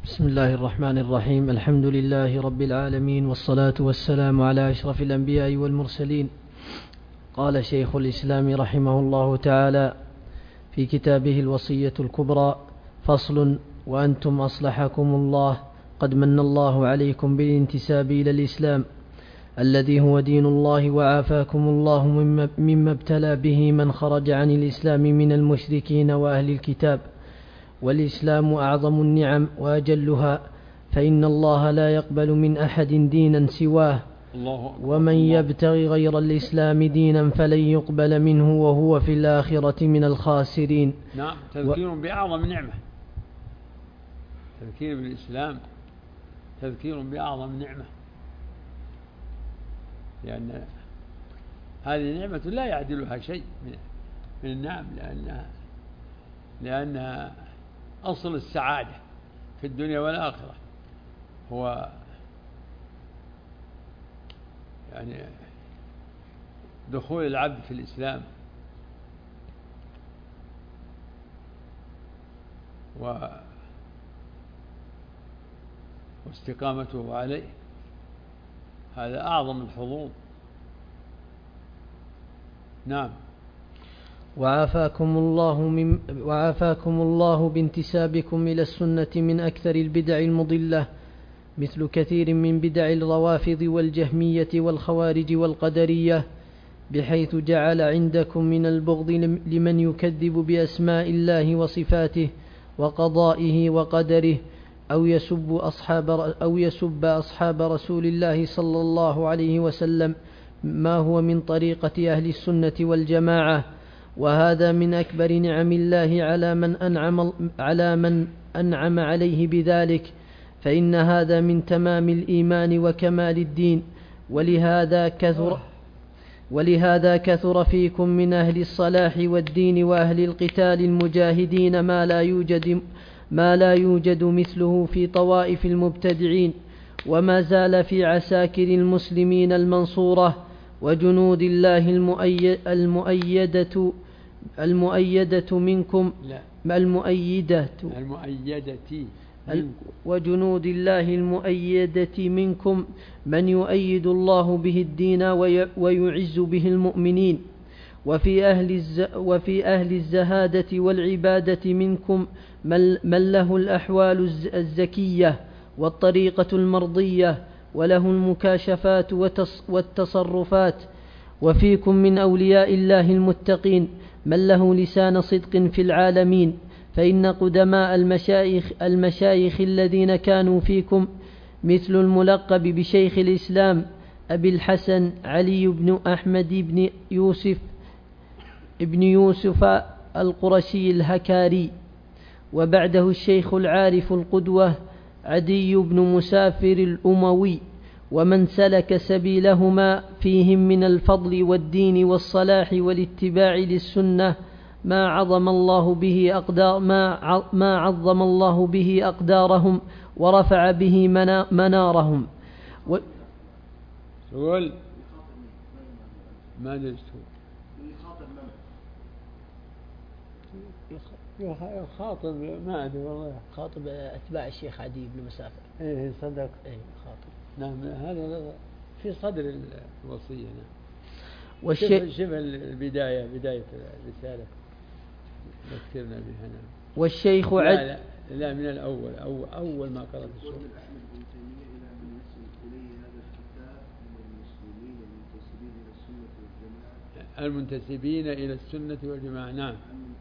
بسم الله الرحمن الرحيم. الحمد لله رب العالمين، والصلاة والسلام على أشرف الأنبياء والمرسلين. قال شيخ الإسلام رحمه الله تعالى في كتابه الوصية الكبرى: فصل: وأنتم أصلحكم الله قد من الله عليكم بالانتساب إلى الإسلام الذي هو دين الله، وعافاكم الله مما ابتلى به من خرج عن الإسلام من المشركين وأهل الكتاب. والإسلام أعظم النعم وأجلها، فإن الله لا يقبل من أحد دينا سواه، ومن يبتغي غير الإسلام دينا فلن يقبل منه وهو في الآخرة من الخاسرين. نعم، تذكير بأعظم نعمة. تذكير بالإسلام تذكير بأعظم نعمة، لأن هذه نعمة لا يعدلها شيء من النعم، لأنها أصل السعادة في الدنيا والآخرة، هو يعني دخول العبد في الإسلام واستقامته عليه. هذا أعظم الحظوظ. نعم. وعافاكم الله بانتسابكم إلى السنة من أكثر البدع المضلة، مثل كثير من بدع الروافض والجهمية والخوارج والقدرية، بحيث جعل عندكم من البغض لمن يكذب بأسماء الله وصفاته وقضائه وقدره، أو يسب أصحاب رسول الله صلى الله عليه وسلم، ما هو من طريقة أهل السنة والجماعة. وهذا من أكبر نعم الله على من أنعم عليه بذلك، فإن هذا من تمام الإيمان وكمال الدين. ولهذا كثر فيكم من أهل الصلاح والدين وأهل القتال المجاهدين ما لا يوجد مثله في طوائف المبتدعين، وما زال في عساكر المسلمين المنصورة وجنود الله المؤيدة منكم وجنود الله المؤيدة منكم من يؤيد الله به الدين ويعز به المؤمنين. وفي أهل الزهادة والعبادة منكم من له الأحوال الزكية والطريقة المرضية، وله المكاشفات والتصرفات. وفيكم من أولياء الله المتقين من له لسان صدق في العالمين، فإن قدماء المشايخ الذين كانوا فيكم مثل الملقب بشيخ الإسلام أبي الحسن علي بن أحمد بن يوسف القرشي الهكاري، وبعده الشيخ العارف القدوة عدي بن مسافر الأموي، ومن سلك سبيلهما فيهم من الفضل والدين والصلاح والاتباع للسنة ما عظم الله به أقدارهم ورفع به منارهم. سؤال ما نجد يخاطب، ما أدري والله، خاطب أتباع الشيخ عدي بن مسافر. إيه صدق. إيه خاطب. نعم، هذا في صدر الوصية. نعم. شبه بداية الرسالة ذكرنا بها. نعم. والشيخ لا من الأول، أول ما قرأت السورة. المنتسبين إلى السنة والجماعة. نعم.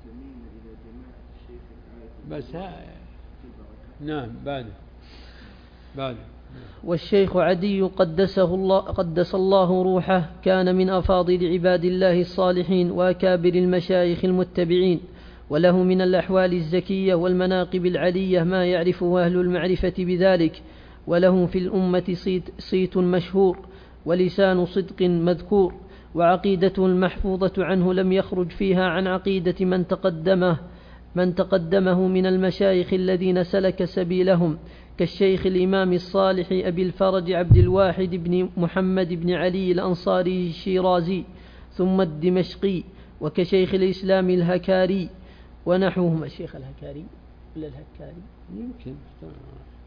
بس نعم بعد. والشيخ عدي قدس الله روحه كان من أفاضل عباد الله الصالحين وأكابر المشايخ المتبعين، وله من الأحوال الزكية والمناقب العلية ما يعرفه أهل المعرفة بذلك، وله في الأمة صيت مشهور ولسان صدق مذكور، وعقيدته المحفوظة عنه لم يخرج فيها عن عقيدة من تقدمه من المشايخ الذين سلك سبيلهم، كالشيخ الإمام الصالح أبي الفرج عبد الواحد بن محمد بن علي الأنصاري الشيرازي ثم الدمشقي، وكشيخ الإسلام الهكاري ونحوهما. الشيخ الهكاري ولا الهكاري؟ يمكن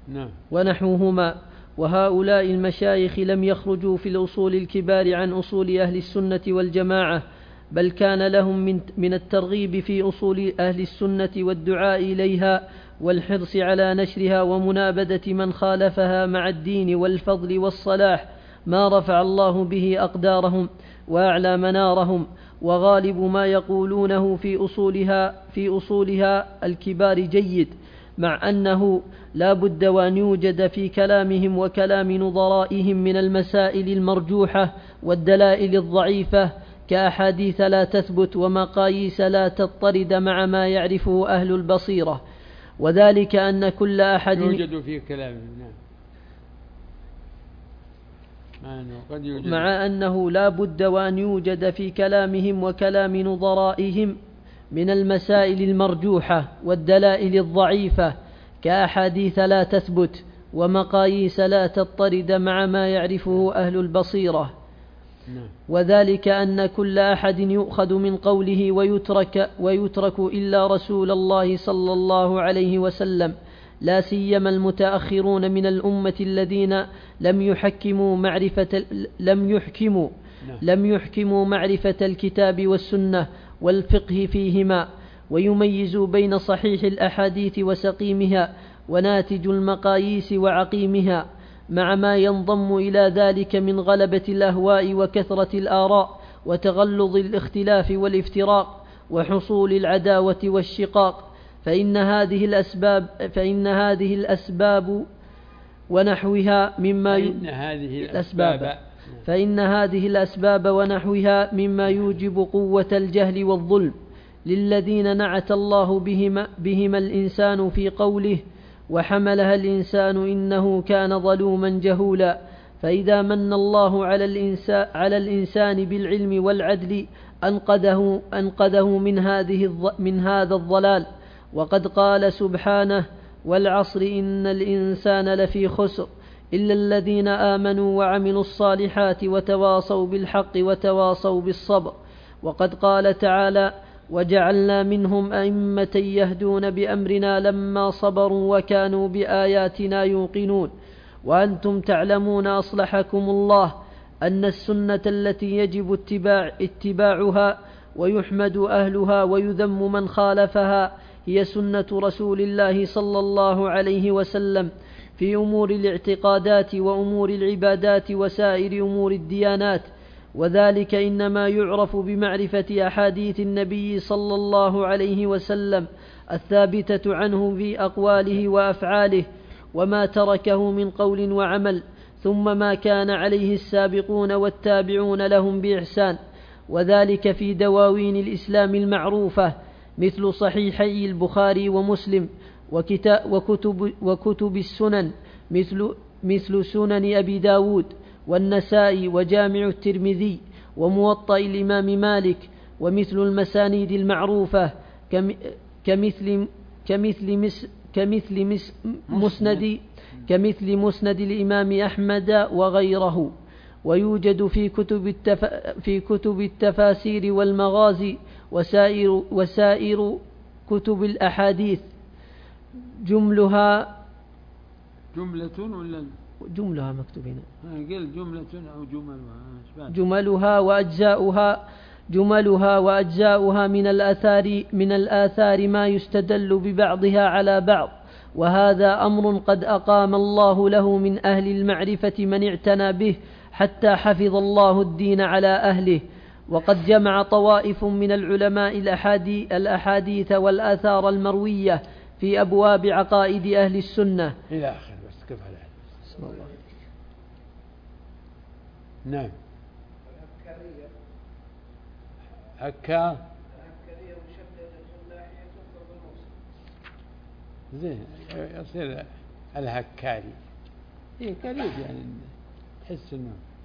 نعم. ونحوهما. وهؤلاء المشايخ لم يخرجوا في الأصول الكبار عن أصول أهل السنة والجماعة، بل كان لهم من الترغيب في أصول أهل السنة والدعاء إليها والحرص على نشرها ومنابذة من خالفها مع الدين والفضل والصلاح ما رفع الله به أقدارهم وأعلى منارهم. وغالب ما يقولونه في أصولها الكبار جيد، مع أنه لا بد وأن يوجد في كلامهم وكلام نظرائهم من المسائل المرجوحة والدلائل الضعيفة كأحاديث لا تثبت ومقاييس لا تضطرد مع ما يعرفه أهل البصيرة. وذلك أن كل أحد يوجد في كلامهم. مع أنه لا بد وأن يوجد في كلامهم وكلام نظرائهم من المسائل المرجوحة والدلائل الضعيفة كأحاديث لا تثبت ومقاييس لا تضطرد مع ما يعرفه أهل البصيرة. وذلك أن كل أحد يؤخذ من قوله ويترك إلا رسول الله صلى الله عليه وسلم، لا سيما المتأخرون من الأمة الذين لم يحكموا معرفة الكتاب والسنة والفقه فيهما، ويميزوا بين صحيح الأحاديث وسقيمها وناتج المقاييس وعقيمها، مع ما ينضم إلى ذلك من غلبة الأهواء وكثرة الآراء وتغلظ الاختلاف والافتراق وحصول العداوة والشقاق. فإن هذه الأسباب ونحوها مما يوجب قوة الجهل والظلم للذين نعت الله بهما الإنسان في قوله وحملها الإنسان إنه كان ظلوما جهولا. فإذا من الله على الإنسان بالعلم والعدل أنقذه من هذا الضلال. وقد قال سبحانه والعصر إن الإنسان لفي خسر إلا الذين آمنوا وعملوا الصالحات وتواصوا بالحق وتواصوا بالصبر. وقد قال تعالى وجعلنا منهم أئمة يهدون بأمرنا لما صبروا وكانوا بآياتنا يوقنون. وأنتم تعلمون أصلحكم الله أن السنة التي يجب اتباعها ويحمد أهلها ويذم من خالفها هي سنة رسول الله صلى الله عليه وسلم في أمور الاعتقادات وأمور العبادات وسائر أمور الديانات. وذلك إنما يعرف بمعرفة أحاديث النبي صلى الله عليه وسلم الثابتة عنه في أقواله وأفعاله وما تركه من قول وعمل، ثم ما كان عليه السابقون والتابعون لهم بإحسان. وذلك في دواوين الإسلام المعروفة مثل صحيحي البخاري ومسلم وكتب السنن مثل سنن أبي داود والنسائي وجامع الترمذي وموطأ الإمام مالك، ومثل المسانيد المعروفة كمثل مسند الإمام أحمد وغيره. ويوجد في كتب التفاسير والمغازي وسائر كتب الأحاديث جملها جملها مكتوبين جملها وأجزاؤها من الآثار ما يستدل ببعضها على بعض. وهذا أمر قد أقام الله له من أهل المعرفة من اعتنى به حتى حفظ الله الدين على أهله. وقد جمع طوائف من العلماء الأحاديث والآثار المروية في أبواب عقائد أهل السنة إلى آخر. بس كيف على بسم الله. نعم. الهكارية مشددة ناحية فوق الموصل. زين يصير الهكاري. إيه قريب يعني تحس إنه